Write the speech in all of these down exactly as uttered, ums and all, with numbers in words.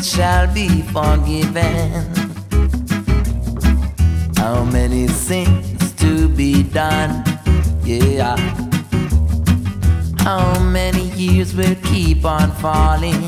shall be forgiven. How many sins to be done? Yeah. How many years will keep on falling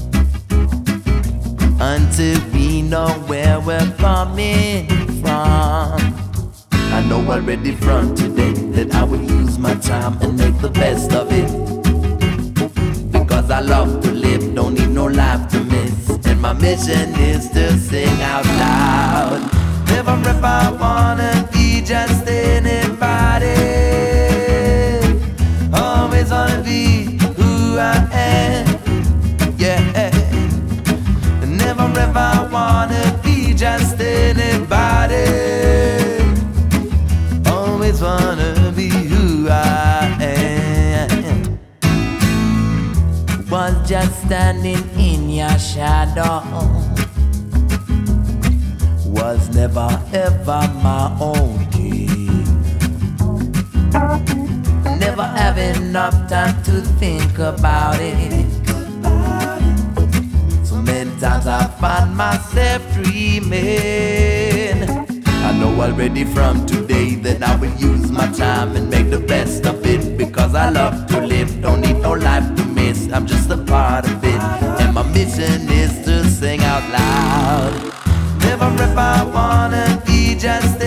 until we know where we're coming from? I know already from today that I will use my time and make the best of it, because I love to live, don't need no life to miss. And my mission is to sing out loud. Never ever wanna be just anybody, always wanna be who I am. Yeah. Never ever wanna be just anybody, always wanna be who I am. Was just standing in your shadow, was never ever my own king. Never have enough time to think about it. So many times I find myself dreaming. I know already from today that I will use my time and make the best of it, because I love to live, don't need no life to miss. I'm just a part of it, and my mission is to sing out loud. Never ever wanna be just